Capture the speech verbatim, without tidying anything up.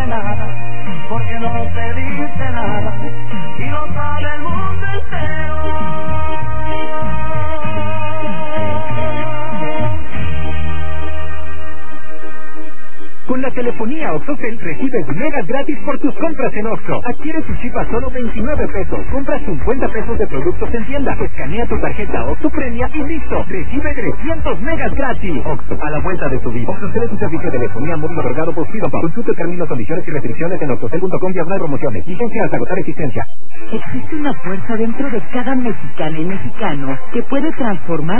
nada, porque no te dice nada, y lo sabe el mundo entero. Con la telefonía OxxoCell recibes megas gratis por tus compras en Oxxo. Adquiere tu chip a solo veintinueve pesos. Compra cincuenta pesos de productos en tienda. Escanea tu tarjeta Oxxo Premia y listo. Recibe trescientos megas gratis. Oxxo, a la vuelta de tu vida. OxxoCell es un servicio de telefonía móvil otorgado por Fidopa. Consulta términos, condiciones y restricciones en oxxocell punto com diagonal promociones. Vigencia hasta agotar existencia. Existe una fuerza dentro de cada mexicana y mexicano que puede transformar